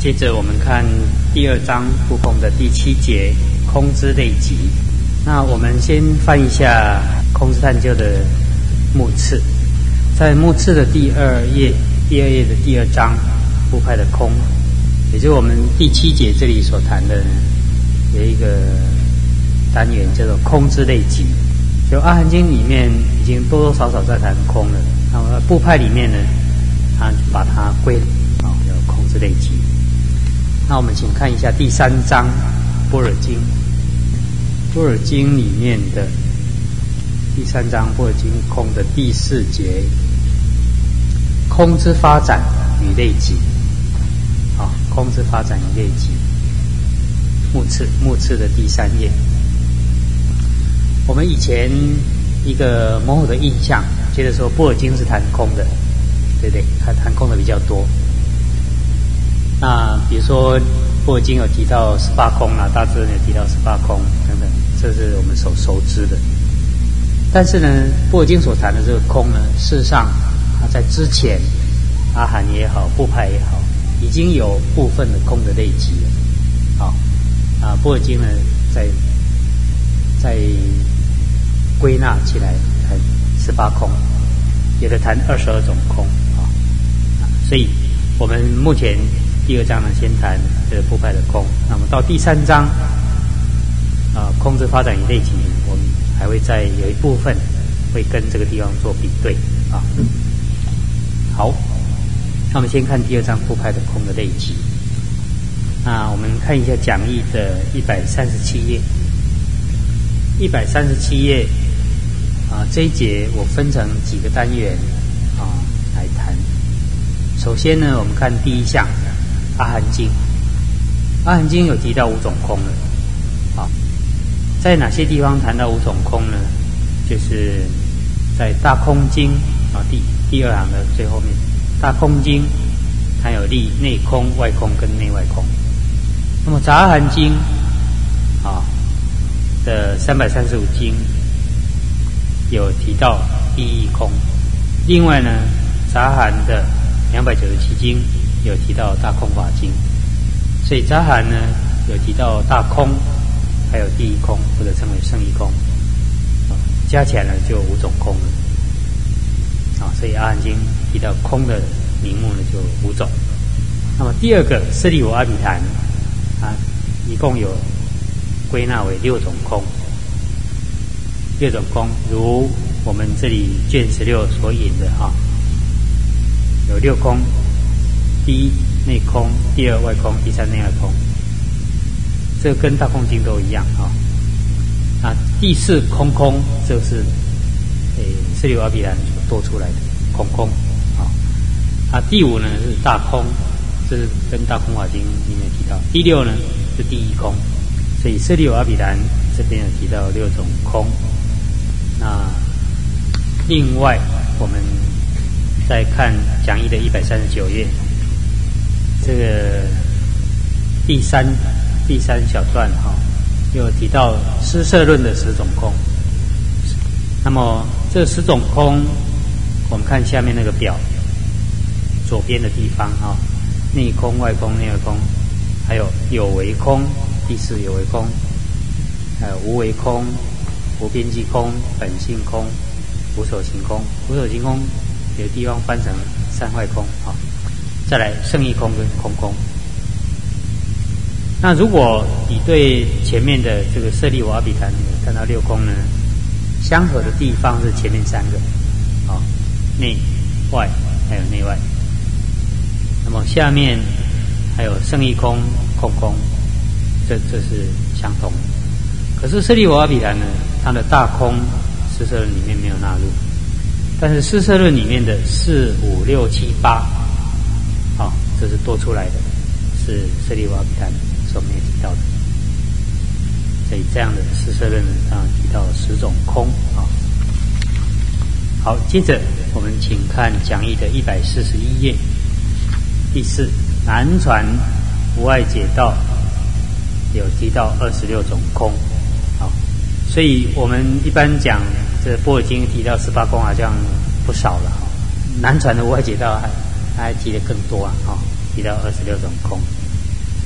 接着我们看第二章不空的第7节空之类集。那我们先翻一下空之探究的目次，在目次的第二页的第2章部派的空，也就是我们第7节这里所谈的呢，有一个单元叫做空之类集。就阿含经里面已经多多少少在谈空了，那么部派里面呢，他把它归叫空之类集。那我们请看一下第3章般若经，般若经里面的第3章般若经空的第4节，空之发展与类集。空之发展与类集，目次的第3页。我们以前一个模糊的印象，觉得说般若经是谈空的，对不对？它谈空的比较多。那比如说般若经有提到18空啦，大智论有提到18空等等，这是我们所熟知的。但是呢，般若经所谈的这个空呢，事实上它在之前阿含也好，部派也好，已经有部分的空的类集了。般若经呢，在归纳起来谈18空，有的谈22种空所以我们目前第2章呢，先谈这个部派的空。那么到第3章空之发展与类集，我们还会再有一部分会跟这个地方做比对好，那我们先看第2章部派的空的类集。那我们看一下讲义的137页。137页这一节我分成几个单元来谈。首先呢，我们看第1项阿含经。阿含经有提到5种空了在哪些地方谈到5种空呢？就是在大空经第2行的最后面，大空经它有立内空、外空跟内外空。那么杂阿含经的335经有提到第一空。另外呢，杂含的297经有提到大空法经。所以杂含呢有提到大空，还有第一空，或者称为胜义空加起来呢就5种空了所以阿含经提到空的名目呢就5种。那么第2个舍利弗阿毗昙一共有归纳为6种空。6种空如我们这里卷16所引的有6空：第1内空，第2外空，第3内外空。这跟大空经都一样第4空就是舍利弗阿毗昙所多出来的空第5呢是大空，这是跟大空法经里面提到。第6呢是第一空。所以舍利弗阿毗昙这边有提到6种空。那另外我们再看讲义的139页，这个第三小段又提到施摄论的10种空。那么这10种空，我们看下面那个表左边的地方内空、外空、内外空，还有有为空，第4有为空，还有无为空、无边际空、本性空、无所行空。无所行空有地方翻成三坏空再来胜义空跟空空。那如果比对前面的这个舍利弗阿毗昙看到6空呢，相合的地方是前面3个内外还有内外。那么下面还有胜义空、空空，这是相同的。可是舍利弗阿毗昙呢，它的大空施摄论里面没有纳入，但是施摄论里面的4、5、6、7、8这是多出来的，是舍利弗阿毗昙所没有提到的。所以这样的施摄论呢，提到10种空好，接着我们请看讲义的141页，第4南传无碍解道有提到26种空。所以我们一般讲这般若经提到18空好像不少了南传的无碍解道还提的更多提到26种空。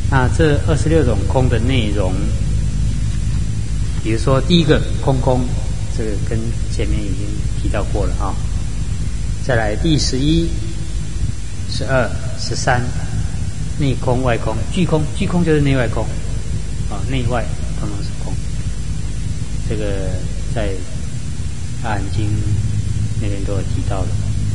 那这26种空的内容，比如说第一个空空，这个跟前面已经提到过了啊。再来第11、12、13，内空外空，具空，具空就是内外空啊，内外统统是空。这个在阿含经那边都有提到的。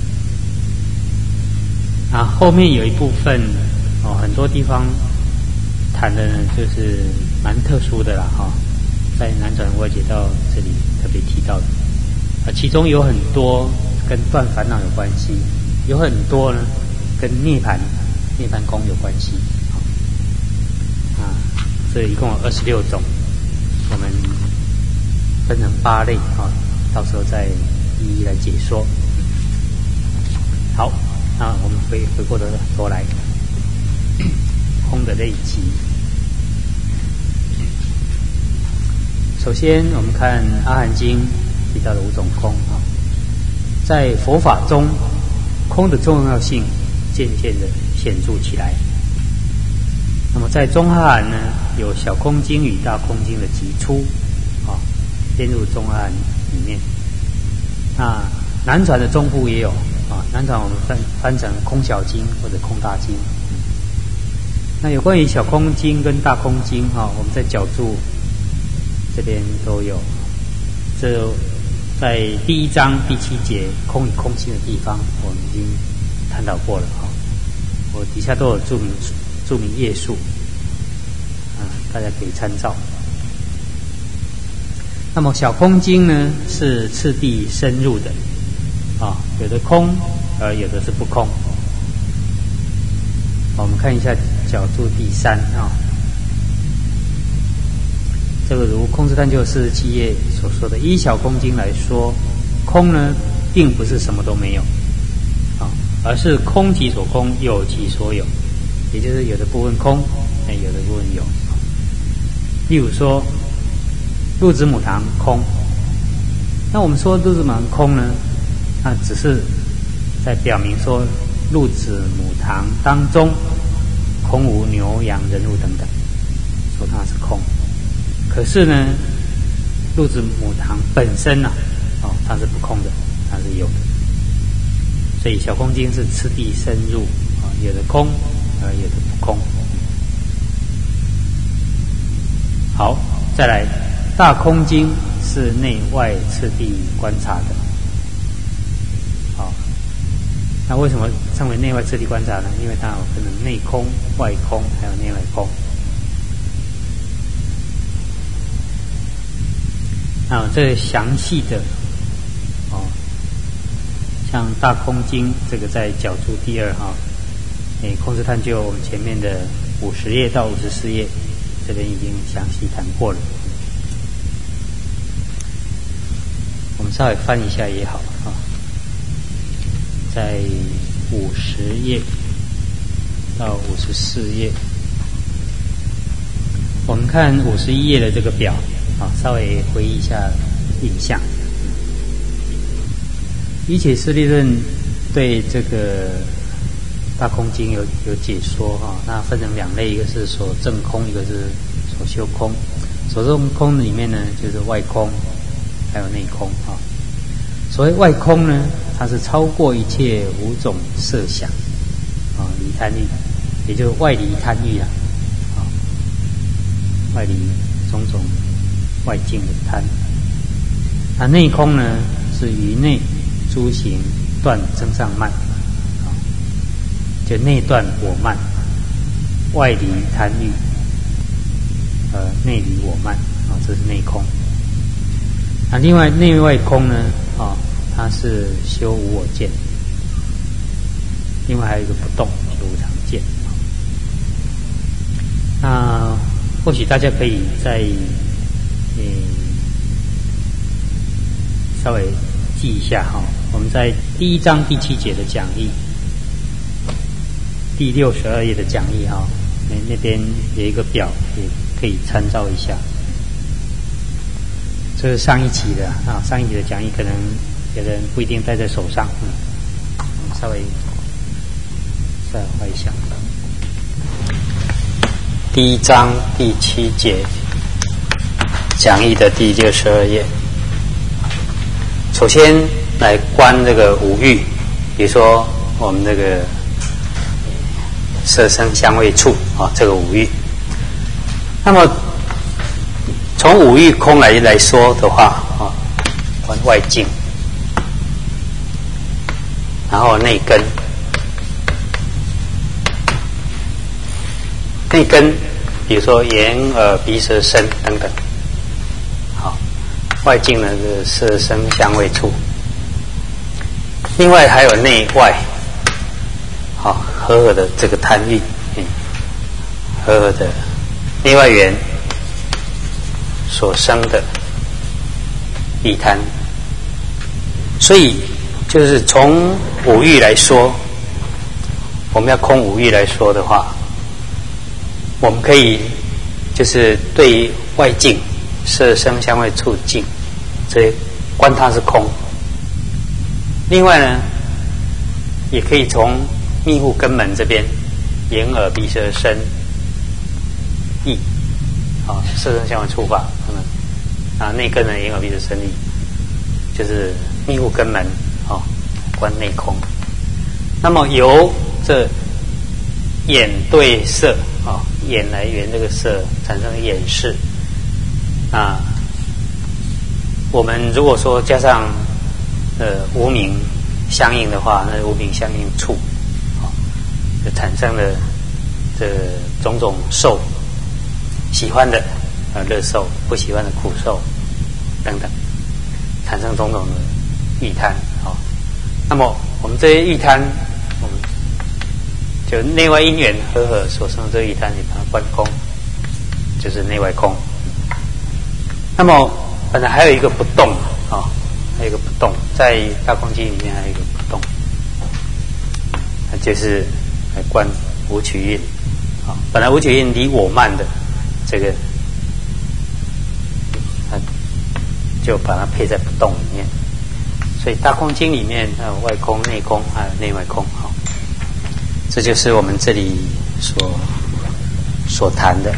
啊，后面有一部分哦，很多地方谈的呢，就是蛮特殊的啦哈、在南传无碍解道这里特别提到的，其中有很多跟断烦恼有关系，有很多呢跟涅槃空有关系。这一共有26种，我们分成8类啊，到时候再一一来解说。好，那我们回过头来，空的类集。首先，我们看《阿含经》提到的5种空啊，在佛法中，空的重要性渐渐的显著起来。那么在中阿含呢，有小空经与大空经的集出啊，编入中阿含里面。那南传的中部也有啊，南传我们翻成空小经或者空大经。那有关于小空经跟大空经啊，我们在角注这边都有。这在第1章第7节空与空性的地方，我们已经探讨过了啊。我底下都有注明页数，大家可以参照。那么小空经呢，是次第深入的啊，有的空，而有的是不空。我们看一下角注第3啊，这个如空智探究47页所说的，依小空经来说，空呢并不是什么都没有啊，而是空即所空，有即所有，也就是有的部分空，有的部分有。例如说鹿子母堂空，那我们说鹿子母堂空呢，那只是在表明说鹿子母堂当中空无牛羊人物等等，说它是空。可是呢，鹿子母堂本身它是不空的，它是有的。所以小空经是次第深入啊，有的空而有的不空。好，再来大空经是内外次第观察的。好，那为什么称为内外次第观察呢？因为它有分成内空、外空，还有内外空。这个详细的像大空经这个在角注第2哈，空智探究我们前面的50页到54页，这边已经详细谈过了。我们稍微翻一下也好啊，在50页到54页，我们看51页的这个表啊，稍微回忆一下印象。依解释利论对这个大空经有解说哈，那分成2类，一个是所证空，一个是所修空。所证空里面呢，就是外空还有内空啊。所谓外空呢，它是超过一切5种设想啊，离贪欲，也就是外离贪欲啊，外离种种外境的贪。那内空呢，是于内诸行断增上慢，就内断我慢，外离贪欲，内离我慢啊，这是内空。那另外内外空呢，它是修无我见，另外还有一个不动，修无常见。那或许大家可以再稍微记一下哈，我们在第1章第7节的讲义，第62页的讲义哈，那边有一个表，也可以参照一下。这是上一期的啊，上一期的讲义可能有的人不一定带在手上，我们稍微再画一下。 第1章第7节讲义的第62页。首先来观这个五欲，比如说我们这个色声香味触这个五欲。那么从五欲空来说的话观外境，然后内根。内根，比如说眼、耳、鼻、舌、身等等。好，外境呢是色、声、香味、触。另外还有内外，好，合合的这个贪欲，合合的内外缘所生的欲贪。所以就是从五欲来说，我们要空五欲来说的话，我们可以就是对外境色声香味触境，所以观它是空。另外呢，也可以从密户根门这边，眼耳鼻舌身意，色声香味触法，内根呢眼耳鼻舌身意，就是密户根门观内空。那么由这眼对色眼来缘这个色产生眼识我们如果说加上无明相应的话，那无明相应触就产生了这种种受，喜欢的乐受，不喜欢的苦受等等，产生种种的欲贪那么我们这些欲贪，我们就内外因缘合合所生这欲贪，你把它观空，就是内外空。那么本来还有一个不动还有一个不动，在大空经里面还有一个不动，那就是来观五取印本来五取印离我慢的这个，就把它配在不动里面。所以大空经里面还有外空、内空，还有内外空这就是我们这里所谈的。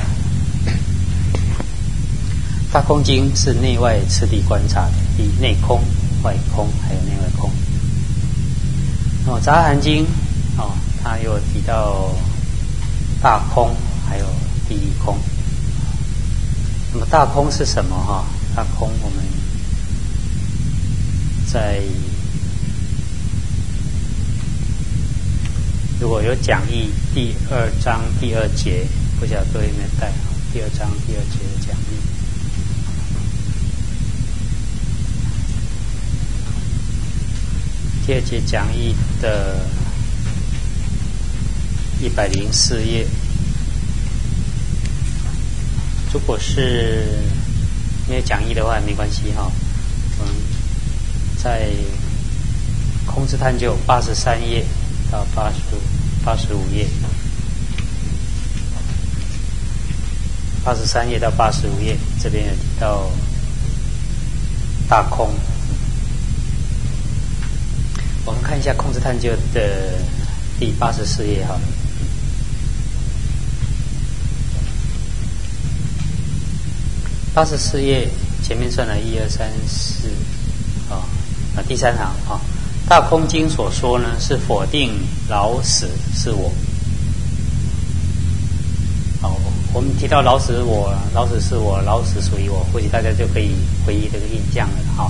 大空经是内外次第观察的，以内空、外空还有内外空。那么杂含经它又提到大空还有第一空。那么大空是什么大空我们在如果有讲义第2章第2节，不晓得各位有没有带第2章第2节的讲义。第2节讲义的104页，如果是没有讲义的话没关系我们在空之探究83页到85页，83页到85页这边有提到大空。我们看一下空之探究的第84页好了。84页前面算了1、2、3、4第3行大空经所说呢，是否定老死是我。我们提到老死是我，老死是我，老死属于我，或许大家就可以回忆这个印象了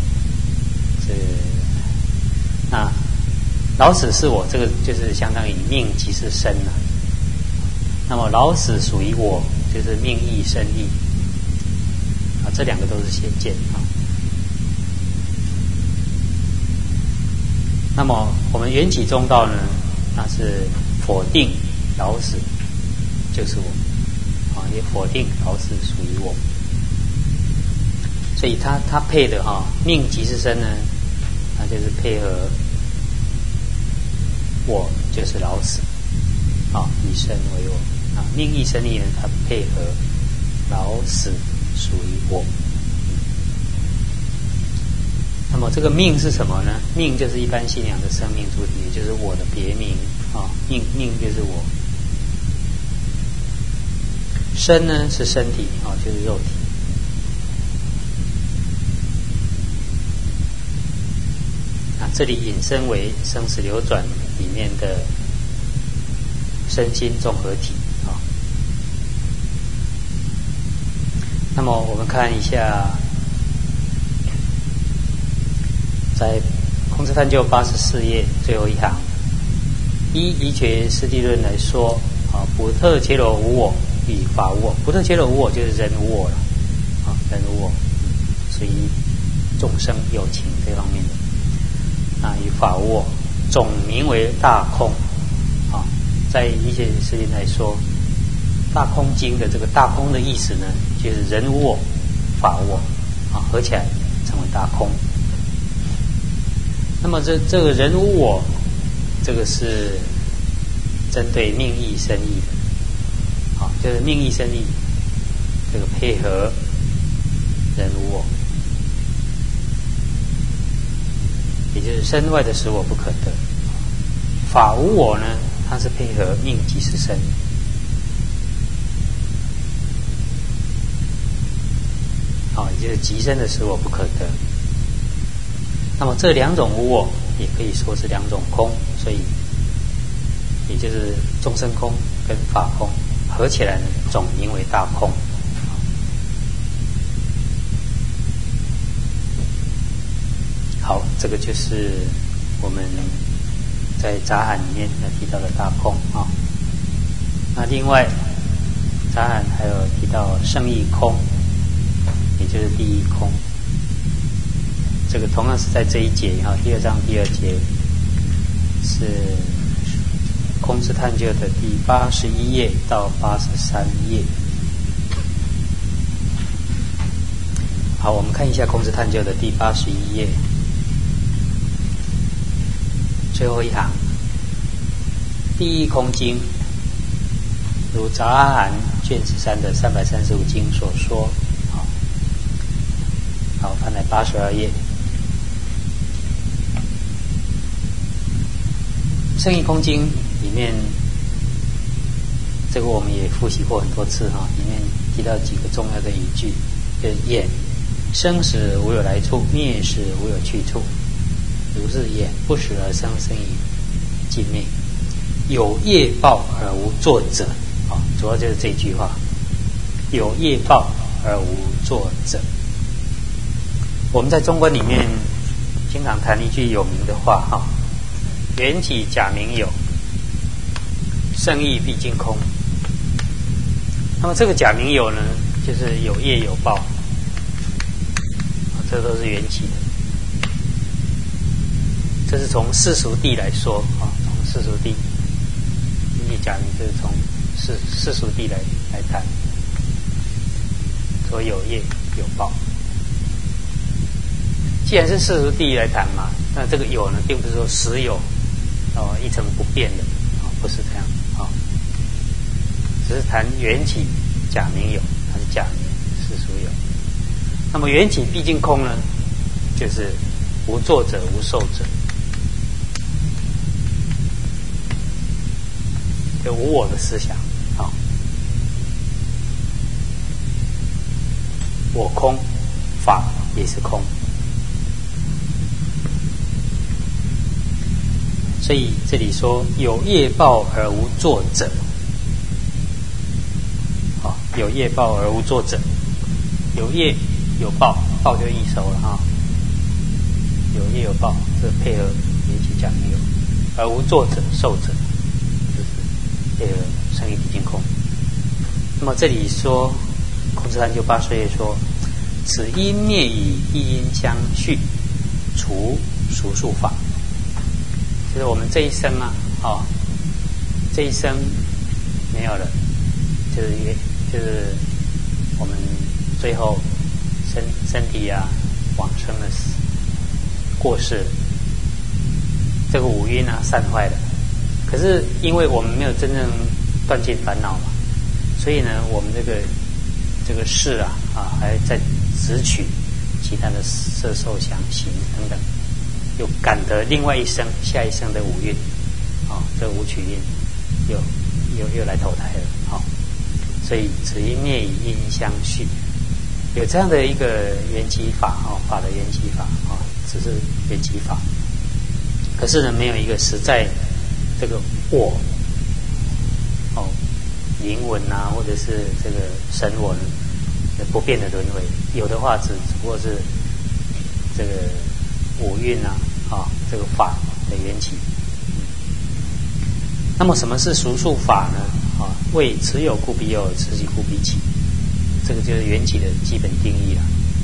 那老死是我，这个就是相当于命即是身那么老死属于我，就是命意身意这两个都是显见那么我们缘起中道呢，那是否定老死就是我也否定老死属于我，所以他配的命即是身呢，那就是配合我就是老死以身为我命意身意呢，它配合老死属于我。那么这个命是什么呢？命就是一般信仰的生命主体，也就是我的别名命就是我。 身呢是身体就是肉体。这里引申为生死流转里面的身心综合体那么我们看一下，在空智探究84页最后一行，依一觉师地论来说补特伽罗无我与法无我。补特伽罗无我就是人无我了人无我属于众生有情这方面的与法无我，总名为大空在一些事情来说，大空经的这个大空的意思呢，就是人无我法无我合起来成为大空。那么这个人无我，这个是针对命意生意的就是命意生意这个配合人无我，也就是身外的实我不可得。法无我呢，它是配合命即是身，也就是即身的实我不可得。那么这两种无我也可以说是两种空，所以也就是众生空跟法空合起来呢，总名为大空。好，这个就是我们在杂含里面提到的大空那另外杂含还有提到圣义空，也就是第一空。这个同样是在这一节第2章第2节，是空智探究的第81页到83页。好，我们看一下空智探究的第81页最后一行，第一空经，如杂含卷13的335经所说。好，翻来82页。圣义空经里面，这个我们也复习过很多次里面提到几个重要的语句，就是眼生死无有来处，灭时无有去处。如是眼不死而生，生以尽灭。有业报而无作者主要就是这句话，有业报而无作者。我们在中观里面经常谈一句有名的话缘起假名有，圣义毕竟空。那么这个假名有呢，就是有业有报这都是缘起的。这是从世俗谛来说从世俗谛缘起假名就是从世俗谛来谈，说有业有报。既然是世俗谛来谈嘛，那这个有呢，并不是说实有一成不变的不是这样只是谈缘起假名有，它是假名世俗有。那么缘起毕竟空呢，就是无作者无受者，就无我的思想我空，法也是空。所以这里说有业报而无作者有业报而无作者，有业有报，报就易熟了有业有报，这配合缘起假名有，而无作者受者，就是配合圣义毕竟空。那么这里说空智探究80页说，此因灭以一因相续，除俗数法。就是我们这一生这一生没有了，就是我们最后身体往生了，过世，这个五蕴散坏了。可是因为我们没有真正断尽烦恼嘛，所以呢，我们这个世还在执取其他的色受想行等等，又感得另外一生下一生的五蕴这五取蕴又来投胎了所以此一灭以因相续，有这样的一个缘起法法的缘起法只是缘起法。可是呢，没有一个实在这个我灵魂或者是这个神我不变的轮回，有的话只不过是这个五蕴这个法的缘起。那么什么是熟数法呢？为此有故彼有，此起故彼起，这个就是缘起的基本定义了。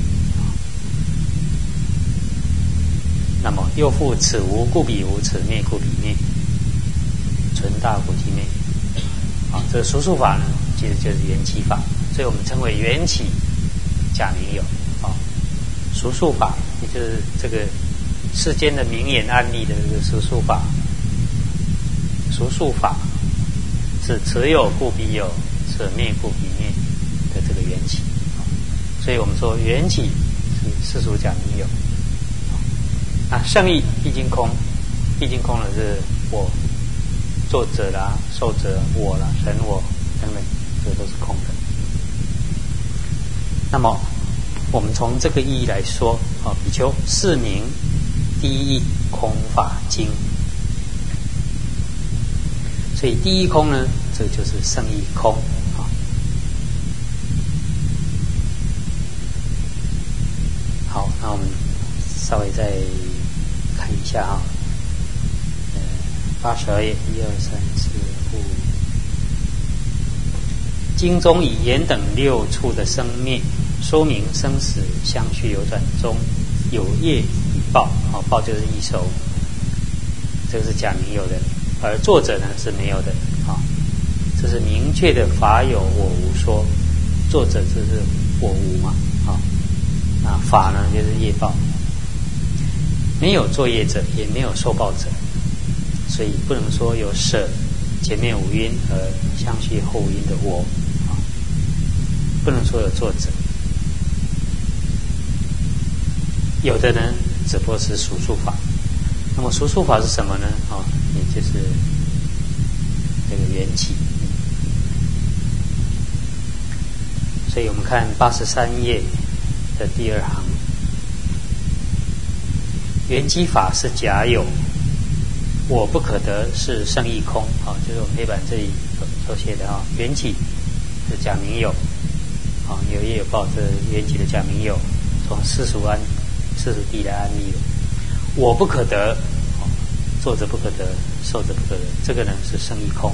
那么又复此无故彼无，此灭故彼灭，存大故即灭。这个熟数法呢，其实就是缘起法，所以我们称为缘起假名有。熟数法也就是这个世间的名言案例的这个熟数法。熟数法是此有故彼有，此灭故彼灭的这个缘起。所以我们说缘起是世俗假名有。圣义毕竟空，毕竟空了是我作者啦、受者我啦、神我等等，这都是空的。那么我们从这个意义来说，比丘是名第一义空法经。所以第一空呢，这就是圣义空好，那我们稍微再看一下82页1、2、3、4、5。经中以言等六处的生灭，说明生死相续流转中有业以报，报就是异受，这个是假名有的，而作者呢是没有的这是明确的法有我无说，作者就是我无嘛那法呢就是业报，没有作业者，也没有受报者，所以不能说有舍前面五音和相续后五音的我不能说有作者。有的呢只不过是熟数法。那么熟数法是什么呢？也就是这个缘起。所以我们看83页的第二行，缘起法是假有，我不可得是圣义空就是我们黑板这里所写的缘起是假名有有业有报，这缘起的假名有，从世俗谛来安立的。我不可得，作者不可得，受者不可得，这个呢是圣义空。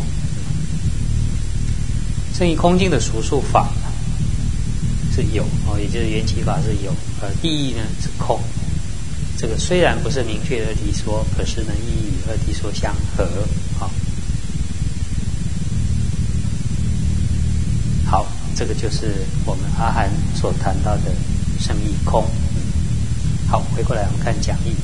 圣义空经的熟数法是有也就是缘起法是有，而第一呢是空。这个虽然不是明确的二谛说，可是呢亦与二谛说相合。好，这个就是我们阿含所谈到的圣义空。好，回过来我们看讲义。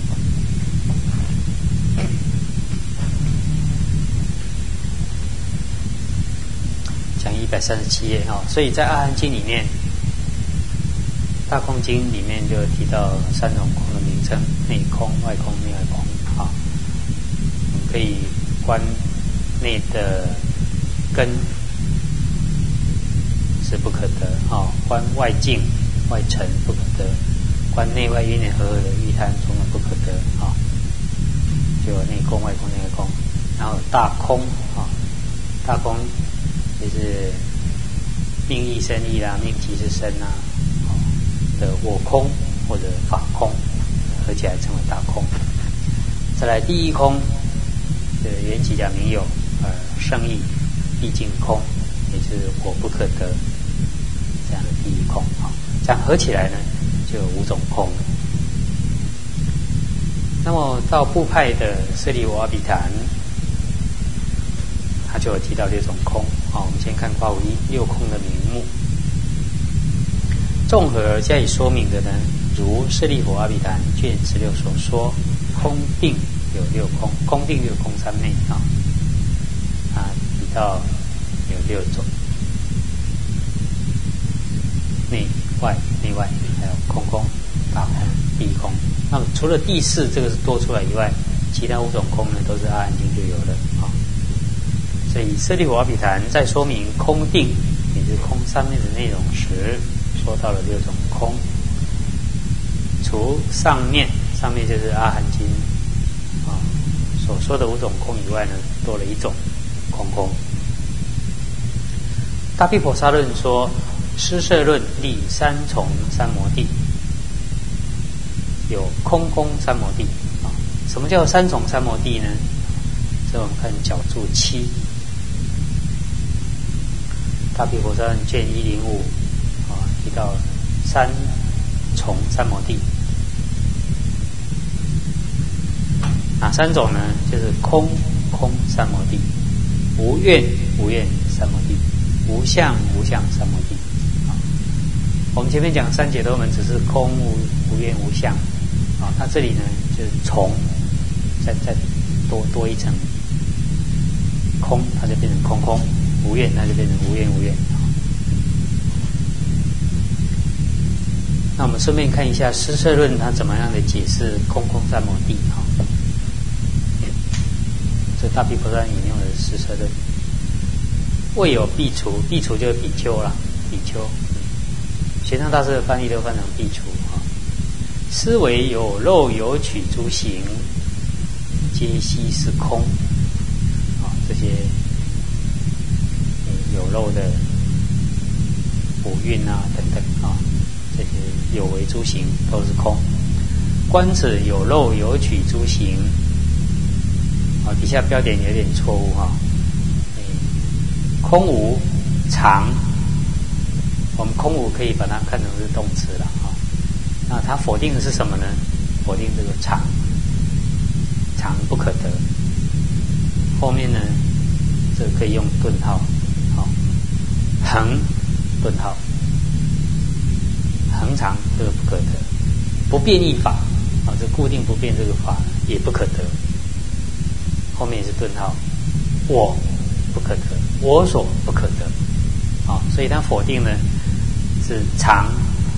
讲义137页所以在阿含经里面，大空经里面就提到三种空的名称：内空、外空、内外空我们可以观内的根是不可得观外境、外尘不可得，观内外因缘和合的欲贪总有不可得就有内空、外空、内外空。然后大空大空就是命亦生亦啦，命即是生的我空或者法空，合起来称为大空。再来第一空的缘起假名有，圣义毕竟空，也就是我不可得，这样的第一空这样合起来呢就有5种空。那么到部派的舍利弗阿比昙，他就有提到6种空我们先看括弧1，六空的名目。综合加以说明的呢，如舍利弗阿比昙卷16所说，空定有6空，空定有空三昧提到有6种，内外、内外，还有空空、大空、地空。那么除了第4这个是多出来以外，其他5种空呢都是阿含经就有了所以舍利弗阿比昙在说明空定也就是空上面的内容时，说到了6种空。除上面就是阿含经所说的5种空以外呢，多了一种空空。大毗婆沙论说，施摄论立3重三摩地，有空空三摩地什么叫3重三摩地呢？这我们看角注7，大毗婆沙论卷105提到3重三摩地。哪3种呢？就是空空三摩地、无愿无愿三摩地、无相无相三摩地。我们前面讲3解脱门只是空无愿无相它这里呢就是从再多一层空，它就变成空空；无愿它就变成无愿无愿。那我们顺便看一下施摄论它怎么样的解释空空三摩地这大毗婆沙引用的施摄论，未有苾除，苾除就是比丘啦，比丘。玄奘大师的翻译都翻成苾除思维有漏有取诸行，皆悉是空这些有漏的五蕴等等这些有为诸行都是空。观此有漏有取诸行底下标点有点错误空无常，我们空无可以把它看成是动词了那它否定的是什么呢？否定这个常不可得。后面呢，这个可以用顿号恒顿号，恒常这个不可得，不变异法这固定不变这个法也不可得。后面也是顿号，我不可得，我所不可得所以它否定呢是常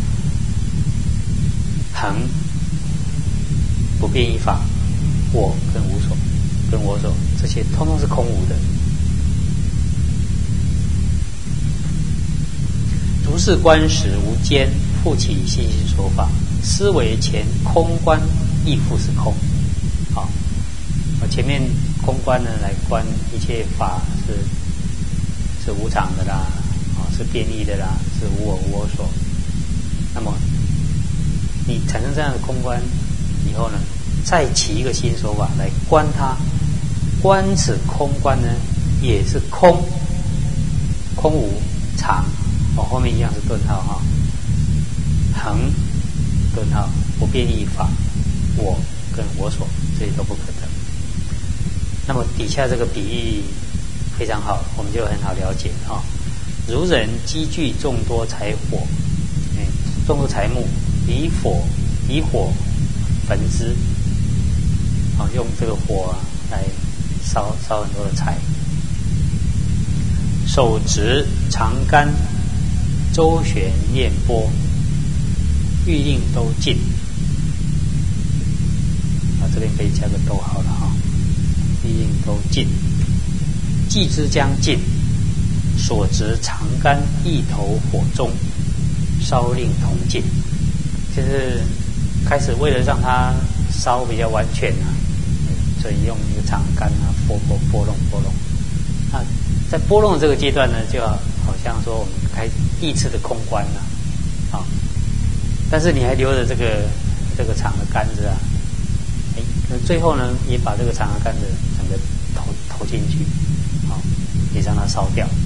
恒不变异法，我跟无所跟我所这些通通是空无的。如是观时无间，复起信心说法，思维前空观亦复是空前面空观呢来观一切法是无常的啦是变异的啦，是无我无我所。那么你产生这样的空观以后呢，再起一个新说法来观它，观此空观呢也是空无常后面一样是顿号恒顿号不变异法，我跟我所这些都不可得。那么底下这个比喻非常好，我们就很好了解如人积聚众多柴火众多柴木，以火焚之用这个火来烧很多的柴。手执长竿，周旋念波，欲令都尽这边可以加个逗号了欲令都尽，既之将尽，所执长竿一投火中，烧令同尽。就是开始为了让它烧比较完全所以用一个长竿拨弄。那在拨弄的这个阶段呢，就好像说我们开第一次的空观但是你还留着这个长的杆子最后呢，也把这个长的杆子整个投进去也让它烧掉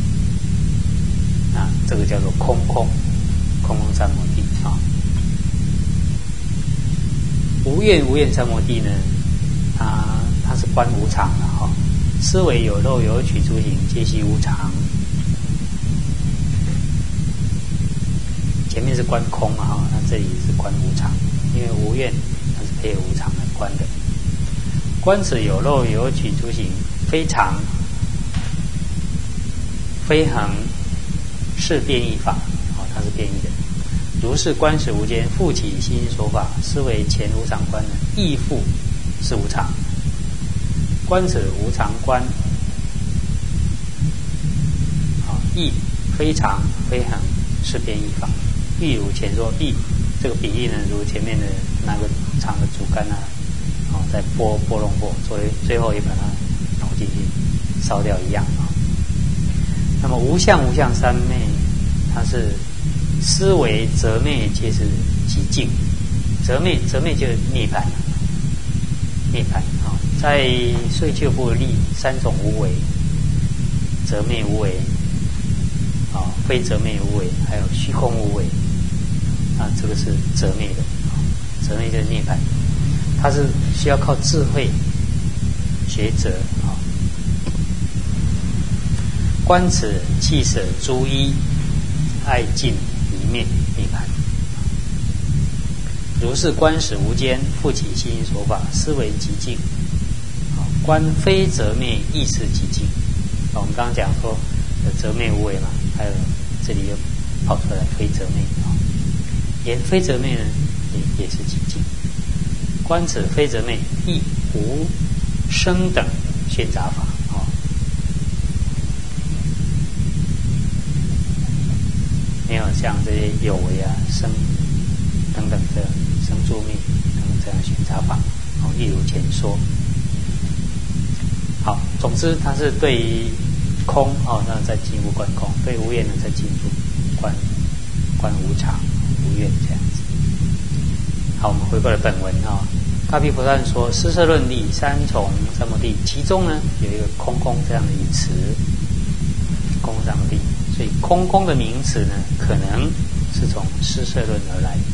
这个叫做空空三摩地无愿无愿三摩地呢，它是观无常的思维有漏有取诸行，皆悉无常。前面是观空那这里是观无常，因为无愿它是配合无常来观的。观此有漏有取诸行，非常非恒，是变异法它是变异的。如是观时无间，复起心说法，思维前无常观呢，亦复是无常。观此无常观亦非常非恒是变异法。喻如前说，喻这个比喻呢，如前面的那个长的竹竿啊，在拨弄过，最后也把它投进去烧掉一样啊。那么无相无相三昧，它是思维则昧皆是极静，则昧就是涅槃，涅槃啊，在睡觉部立三种无为，则昧无为啊，非则昧无为，还有虚空无为啊，这个是则昧的，则昧就是涅槃，它是需要靠智慧抉择啊。观此气舍诸一，爱尽离灭涅槃。如是观时无间，复起心所法，思维极静。观非则昧，亦是极静。我们刚刚讲说则昧无为嘛，还有这里又跑出来非则昧啊，连非则昧呢也是极静。观此非则昧，亦无生等宣杂法啊。没有像这些有为啊、生等等的生住灭等等这样宣杂法，一如前说。好，总之它是对于空那再进一步观空；对无愿呢，再进一步观无常、无愿这样子。好，我们回过来本文大毗婆萨说，施设论地三重三摩地，其中呢有一个空这样的语词，空三摩地，所以空的名词呢，可能是从施设论而来。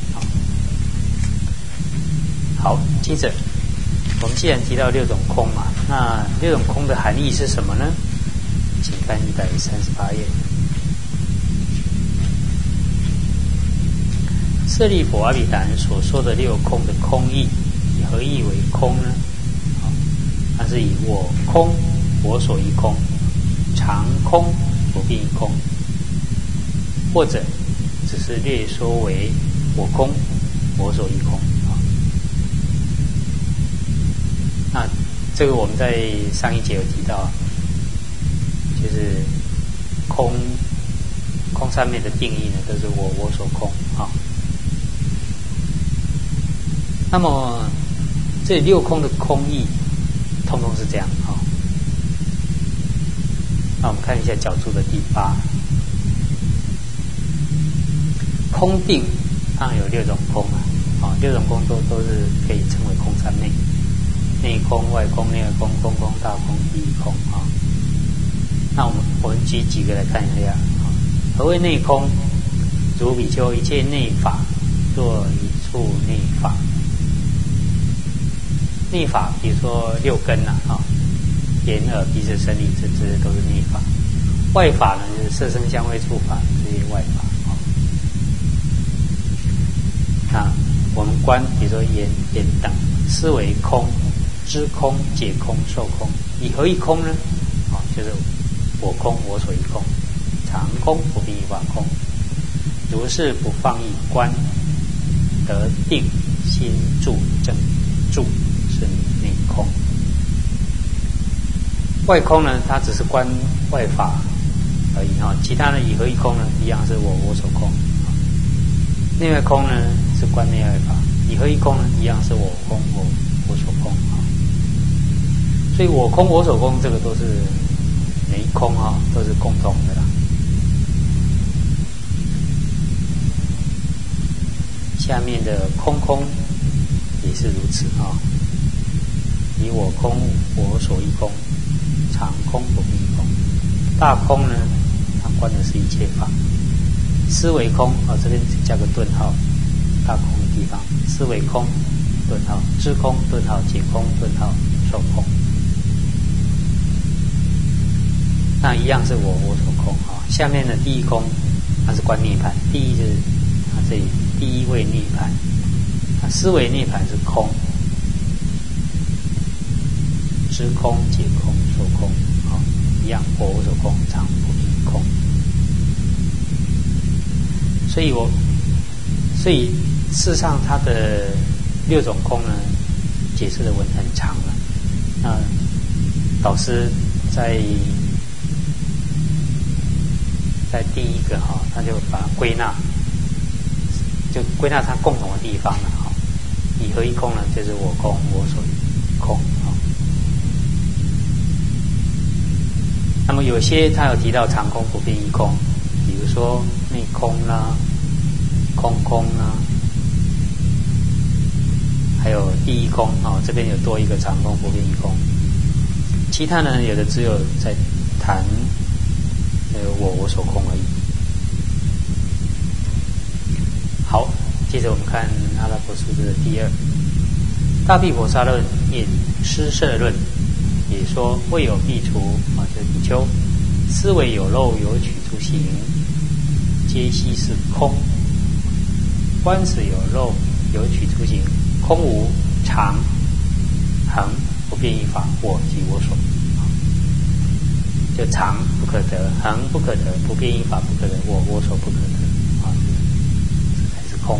好，接着我们既然提到六种空嘛，那六种空的含义是什么呢？请看138页。舍利弗阿毗达所说的六空的空义，以何义为空呢？它是以我空、我所依空、常空、不变空，或者只是略说为我空、我所依空。那这个我们在上一节有提到，就是空三昧的定义呢，都是我所空那么这六空的空义，通通是这样那我们看一下角注的第8，空定当然有六种空六种空都是可以称为空三昧。内空、外空、内外空、空空、大空、第一空那我们举几个来看一下何谓内空？如比丘一切内法，若一处内法。内法，比如说六根眼耳鼻舌身意，这些都是内法。外法呢，就是色声香味触法，这些外法那我们观，比如说眼等，思维空。知空、解空、受空，以何以空呢？就是我空、我所依空，常空、不变异法空。如是不放逸观，得定心住正住，是内空。外空呢，它只是观外法而已其他的以何以空呢？一样是我所空。内外空呢是观内外法，以何以空呢？一样是我空我所空。所以我空我所空，这个都是每一空都是共同的啦。下面的空也是如此以我空我所依空，常空不变空。大空呢，它观的是一切法。思维空这边加个顿号，大空的地方，思维空顿号，知空顿号，解空顿号，受空。那一样是我所空下面的第一空，它是观涅槃。第一就是它这里第一位涅槃，思维涅槃是空，知空、解空、受空一样我所空，常不变空。所以事实上它的六种空呢，解释的文很长了。那导师在在第一个哈，他就把它归纳，就归纳它共同的地方了哈。以合一空呢，就是我空我所空哈。那么有些他有提到常空不变一空，比如说内空啦、空空啦，还有第一空啊，这边有多一个常空不变一空。其他呢，有的只有在谈我所空而已。好，接着我们看阿拉婆数字的第二，大毗婆沙论也施摄论，也说未有必除啊，就是比丘，思维有漏有取诸行，皆悉是空。观此有漏有取诸行，空无常恒不变异法，我即我所。就常不可得，恒不可得，不变异法不可得，我所不可得啊，这才是空。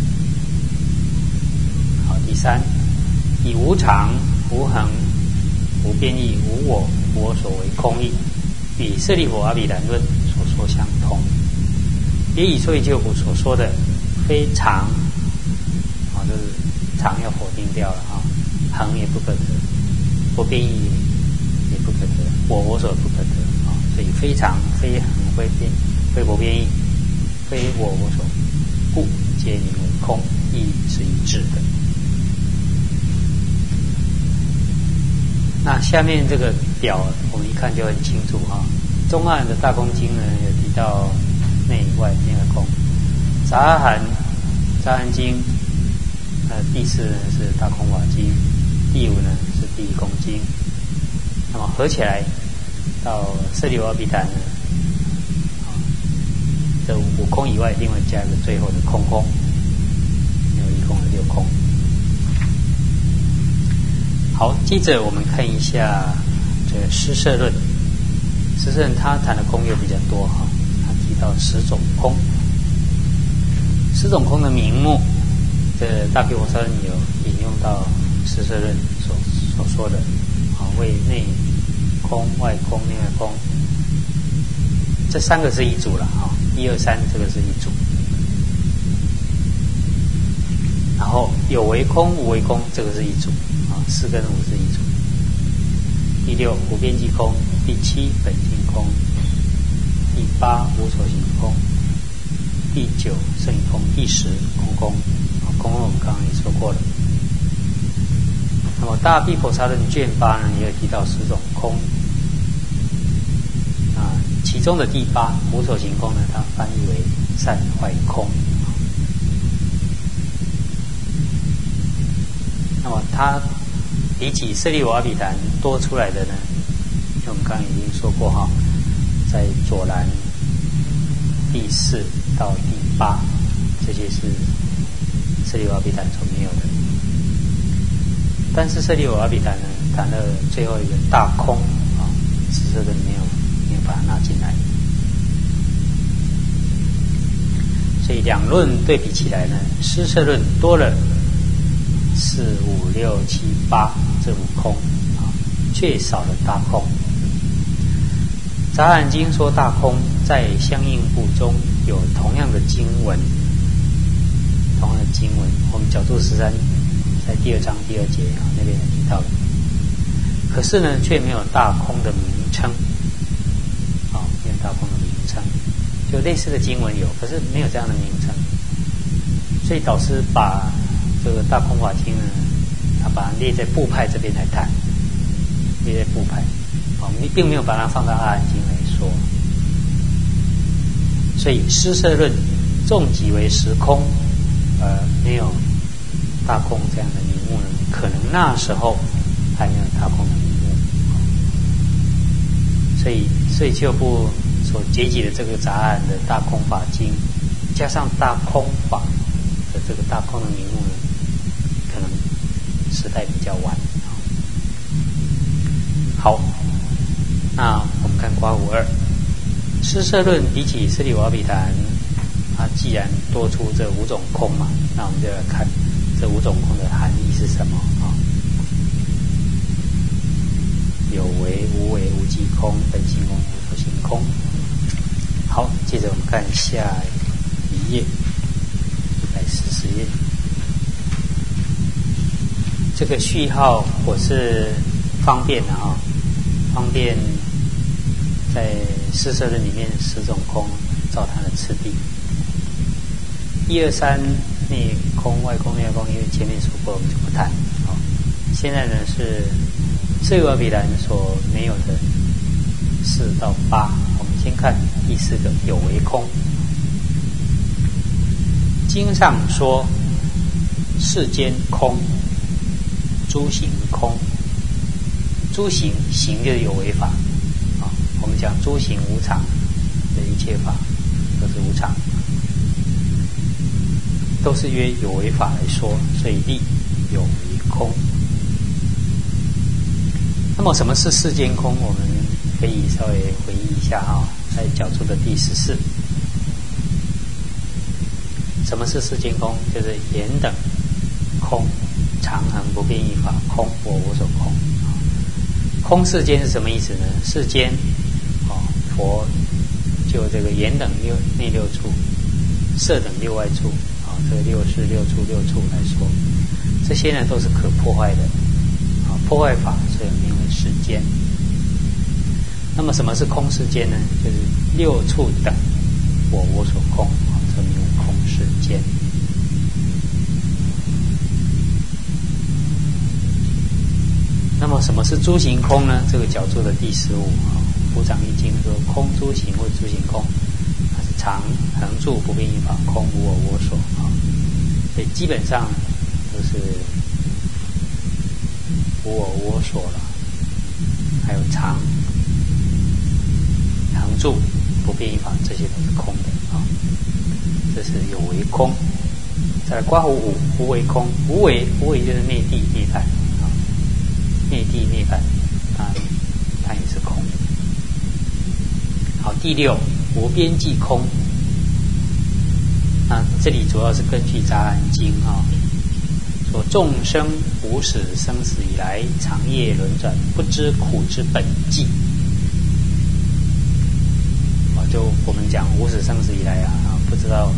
好，第三，以无常、无恒、无变异、无我所为空义，与舍利弗阿毗昙论所说相同。也以所以就补所说的非常啊，就是常要否定掉了啊，恒也不可得，不变异也不可得，我所不可得啊，所以非常、非恒、非变、非不变异、非我所，故皆名为空，亦是一致的。那下面这个表我们一看就很清楚哈。中岸的大空经呢有提到内外内外空，杂含经，第四呢是大空法经，第五呢是第一空经。那么合起来到舍利弗阿毗昙呢，这五空以外，另外加一个最后的空空，有一共有6空。好，接着我们看一下这个施摄论。施摄论他谈的空又比较多哈，他提到10种空。10种空的名目，这大毗婆沙论有引用到施摄论所说的啊，为内空、外空、内外空，这3个是一组了啊，1、2、3这个是一组。然后有为空、无为空，这个是一组啊，4跟5是一组。第6无边际空，第7本性空，第8无所行空，第9胜义空，第10空空。空空我们刚刚也说过了。那么大毗婆沙论卷8呢，也有提到10种空啊，其中的第8无所行空呢，它翻译为善坏空。那么它比起舍利弗阿毗昙多出来的呢，我们刚刚已经说过哈，在左栏第4到第8，这些是舍利弗阿毗昙所没有的。但是舍利弗阿毗昙呢，谈了最后一个大空啊，施摄论没有把它纳进来。所以两论对比起来呢，施摄论多了4、5、6、7、8这5空啊，却少了大空。杂含经说大空，在相应部中有同样的经文，我们角度13在第2章第2节啊那边提到的。可是呢，却没有大空的名称啊，没有大空的名称，就类似的经文有，可是没有这样的名称，所以导师把这个大空法经呢，他把它列在部派这边来谈，列在部派，并没有把它放到阿含经来说。所以施摄论重即为10空，没有大空这样的名目呢，可能那时候还没有大空的名目。所以就部所结集的这个杂含的大空法经，加上大空法的这个大空的名目呢，可能时代比较晚。好，那我们看刮胡2，施摄论比起舍利弗阿毗昙，它既然多出这5种空嘛，那我们就来看这5种空的含义是什么啊？有为、无为、无记空、本性空、无所行空。 好，接着我们看下一页，140页。这个序号我是方便的啊，方便在四摄论里面10种空照它的次第。1、2、3内空、外空、内外空，因为前面说过，我们就不谈。好，现在呢是自由而比然所没有的4到8。我们先看第4个有为空。经上说世间空，诸行空。诸行，行就是有为法啊。我们讲诸行无常的一切法都是无常，都是约有为法来说，所以立有为空。那么什么是世间空？我们可以稍微回忆一下啊，在角注的第14。什么是世间空？就是言等空，常恒不变一法空，我所空。空世间是什么意思呢？世间佛就这个言等内6处，色等6外处这个6事6处6处来说，这些呢都是可破坏的破坏法，所以名为世间。那么什么是空世间呢？就是6处等我所空，这名为空世间。那么什么是诸行空呢？这个角注的第15普掌一经说空诸行或诸行空，它是常恒住不变一法空，无我所所以基本上都是无我所了，还有常恒住不变一法，这些都是空的这是有为空。再来括弧5无为空，无为就是内地涅槃内地涅槃，它也是空的。好，第6无边际空。这里主要是根据《杂兰经》说众生无始生死以来，长夜轮转，不知苦之本际。就我们讲无始生死以来不知道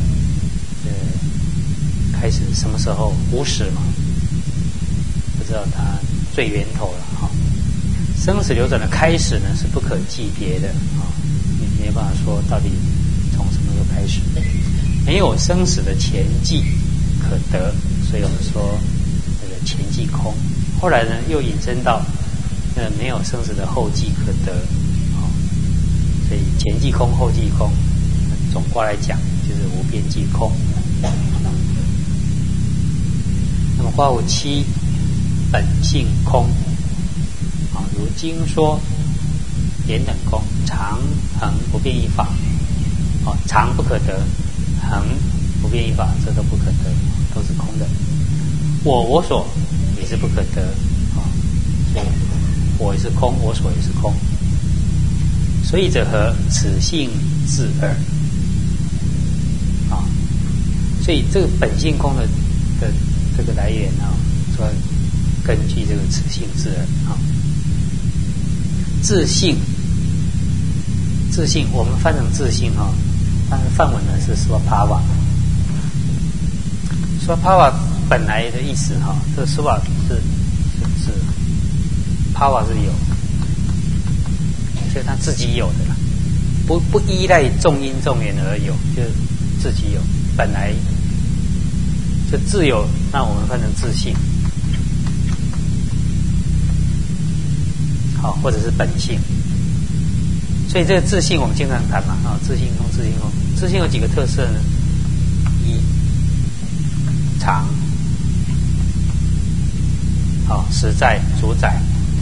开始什么时候无始嘛，不知道它最源头了生死流转的开始呢是不可计别的你没办法说到底从什么时候开始，没有生死的前际可得，所以我们说这个前际空。后来呢又引申到没有生死的后际可得所以前际空后际空总括来讲就是无边际空。那么括弧7本性空如经说言等空，常恒不变一法常不可得，恒不变一法，这都不可得，都是空的。我所也是不可得所以我也是空，我所也是空。所以者何？此性自二所以这个本性空的这个来源说根据这个此性自二自性我们翻成自性但是梵文呢是说帕瓦，说帕瓦本来的意思这个说法是帕瓦是有，所以他自己有的啦，不依赖众因众缘而有，就是自己有，本来就自有，那我们翻成自性或者是本性。所以这个自性我们经常谈嘛自性空，自性空，自性有几个特色呢？一常实在主宰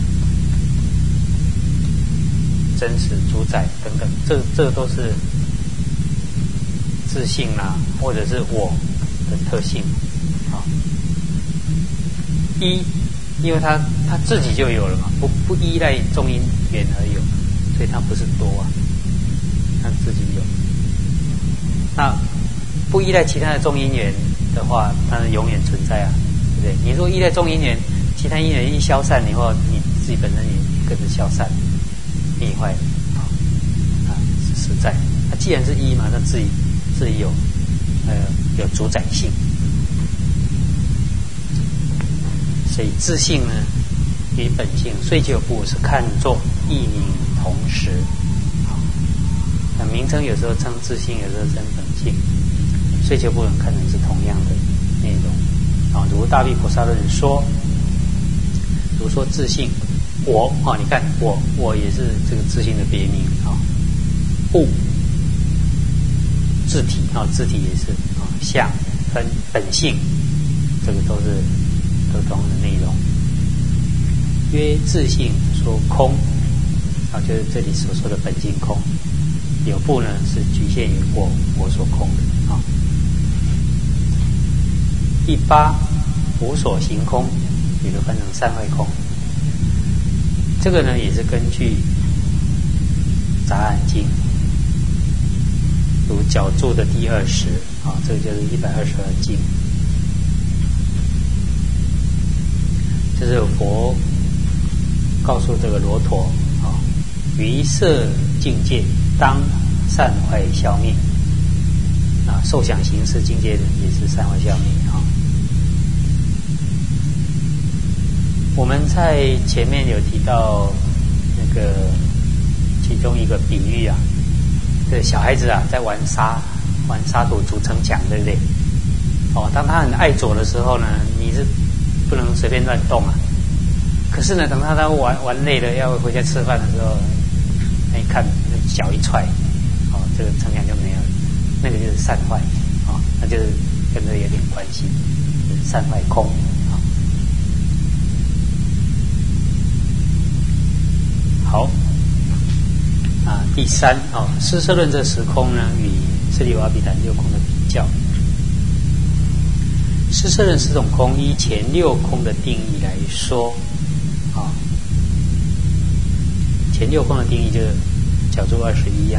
真实主宰等等，这都是自性或者是我的特性因为他自己就有了嘛，不依赖众因缘而有，所以他不是多他自己有。那不依赖其他的众因缘的话，它是永远存在对不对？你如果依赖众因缘，其他因缘一消散以后，你自己本身也跟着消散灭坏了是实在。 既然是一嘛，那自己有主宰性，所以自性呢与本性，虽九部是看作异名同时。那名称有时候称自性，有时候称本性，虽九部能看成是同样的内容。如大毗菩萨论说，如说自性，我你看我也是这个自性的别名物自体自体也是相分本性，这个都同样的内容。曰自性说空就是这里所说的本性空。有部呢是局限于我所空的第八无所行空，也就分成三会空。这个呢也是根据杂含经如角注的第20这个就是122经，就是佛告诉这个罗陀于色境界当散坏消灭受想行识境界也是散坏消灭我们在前面有提到那个其中一个比喻这小孩子在玩沙土筑城墙，对不对？当他很爱左的时候呢，你是不能随便乱动可是呢，等他玩累了要回家吃饭的时候，一看脚一踹，这个城墙就没有了。那个就是散坏那就是跟这有点关系，就是散坏空好第三施摄论这10空呢，与舍利弗阿毗昙6空的比较。施摄论10种空，依前6空的定义来说前6空的定义就是角注21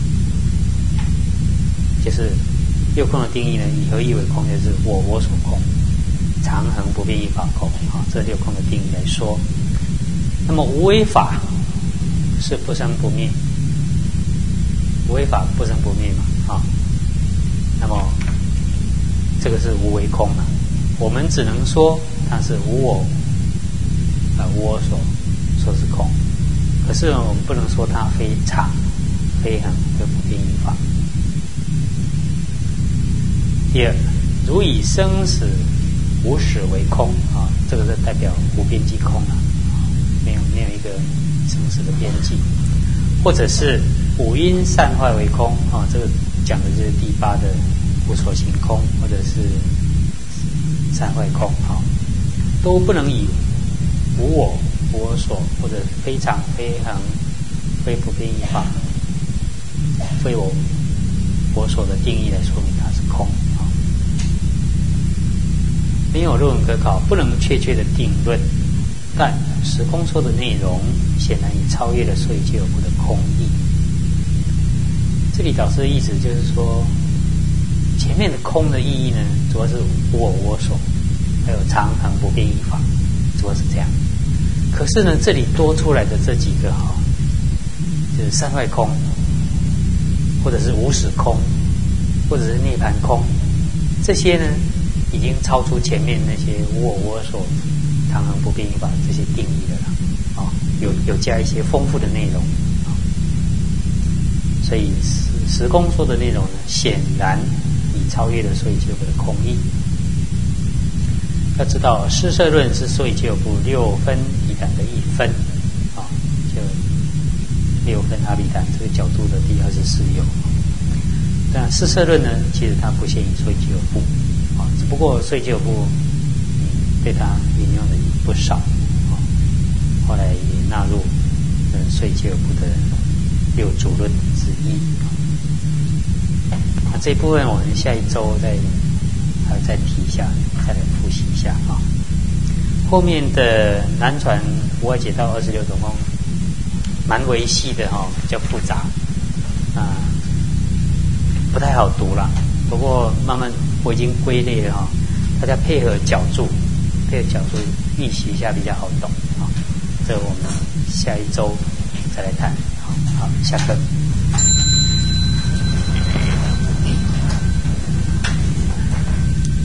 就是6空的定义呢，以何义为空，就是我所空，常恒不变一法空这6空的定义来说。那么无为法是不生不灭，无为法不生不灭嘛那么这个是无为空我们只能说它是无我无我所是空，可是我们不能说它非常非恒的不变一法。第二，如以生死无始为空这个是代表无边际空没有一个生死的边际，或者是五阴散坏为空这个讲的就是第8的无所行空，或者是散坏空都不能以无我无我所或者非常非恒非不变一法非我所的定义来说明它是空没有论文可考，不能确切的定论，但10空说的内容显然已超越了所以就有部的空义。这里导师的意思就是说，前面的空的意义呢，主要是无我无我所，还有常恒不变一法，主要是这样。可是呢，这里多出来的这几个就是散坏空，或者是无始空，或者是涅槃空，这些呢已经超出前面那些无我无我所、常恒不变一法这些定义的了有加一些丰富的内容所以10空说的内容呢，显然已超越了所以就有部的空义。要知道施摄论是所以就有部6分毗昙的1分就6分阿毗昙这个角度的第24有。但施摄论呢，其实它不限于所以就有部只不过所以就有部对它引用的不少后来也纳入所以就有部的6主论之一这一部分我们下一周还要再提一下，再来复习一下后面的南传无碍解道26种空蛮维系的比较复杂不太好读了，不过慢慢我已经归类了大家配合角注预习一下比较好懂这我们下一周再来谈好，下课。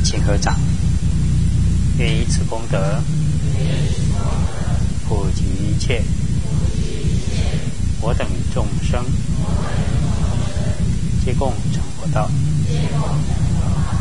请合掌，愿以此功德普及一切我等众生，皆共成佛道。